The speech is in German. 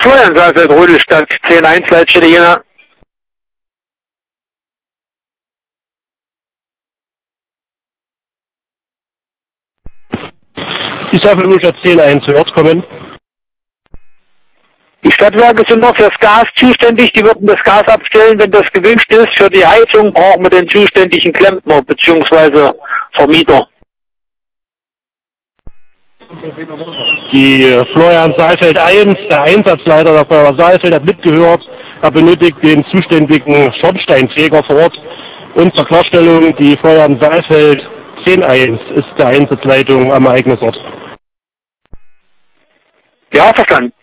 Florian Saalfeld, Rödelstadt, 10-1, Leitstelle Jena. Die Saalfeld 10-1 zu Ort kommen. Die Stadtwerke sind noch fürs Gas zuständig, die würden das Gas abstellen, wenn das gewünscht ist. Für die Heizung brauchen wir den zuständigen Klempner bzw. Vermieter. Die Florian Saalfeld 1, der Einsatzleiter der Feuerwehr Saalfeld, hat mitgehört. Er benötigt den zuständigen Schornsteinfeger vor Ort. Und zur Klarstellung, die Florian Saalfeld 10-1 ist der Einsatzleitung am Ereignisort. Ja, verstanden.